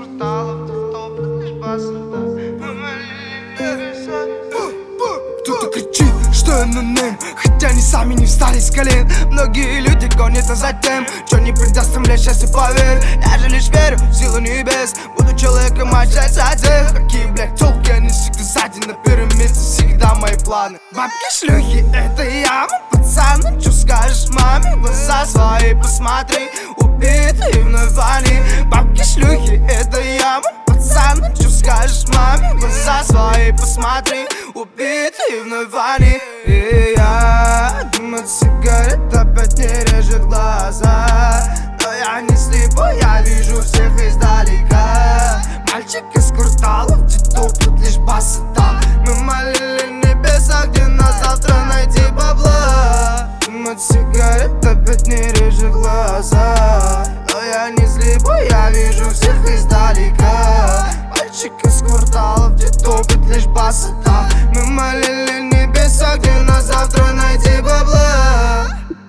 кварталов, ты топот лишь басота. Мы молили небеса. Кто-то кричит, что я нонейм, хотя они сами не встали с колен. Многие люди гонятся за тем, что не придаст им для счастья, поверь. Я же лишь верю в силу небес, буду человеком, отчать за тех. Какие, блядь, толки, они всегда сзади, на первом месте всегда мои планы. Бабки, шлюхи, это я, пацан, ну чё скажешь маме? Глаза свои посмотри, убитые вновь они. Бабки, шлюхи, это я, пацан, ну чё скажешь маме? Глаза свои посмотри, убитые вновь они. И я думаю, сигарет опять не режет глаза, но я не слепой, я вижу всех издалека. Мальчик из кварталов, где топот лишь басота. Мы молили небеса, где на завтра найти бабла. Думаю, сигарет опять не режет глаза, но я не слепой, я вижу всех издалека. Мальчик из кварталов, где топот лишь басота. Мы молили небеса, где на завтра найти бабла.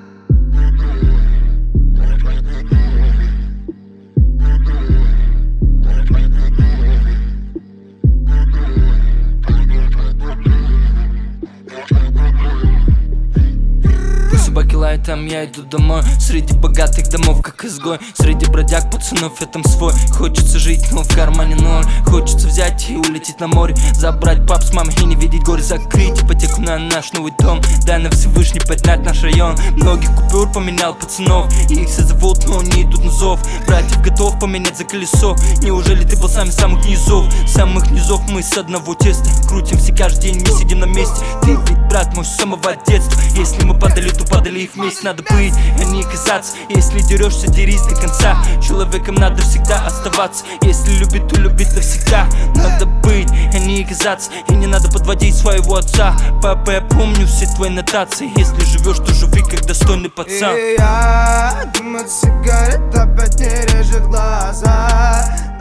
Собаки лают, там я иду домой. Среди богатых домов, как изгой. Среди бродяг пацанов я там свой. Хочется жить, но в кармане ноль. Хочется взять и улететь на море, забрать пап с мамой и не видеть горе. Закрыть ипотеку на наш новый дом. Дай на Всевышний поднять наш район. Многих купюр поменял пацанов, их все зовут, но не идут на зов. Братьев готов поменять за колесо. Неужели ты был самых низов? Самых низов мы с одного теста крутимся каждый день, не сидим на месте. Ты ведь брат мой с самого детства. Если мы падали, то падали и вместе надо быть, а не казаться. Если дерешься, дерись до конца. Человеком надо всегда оставаться. Если любит, то любит навсегда. Надо быть, а не казаться. И не надо подводить своего отца. Папа, я помню все твои нотации. Если живешь, то живи как достойный пацан. И я думаю, сигарет опять не режет глаза,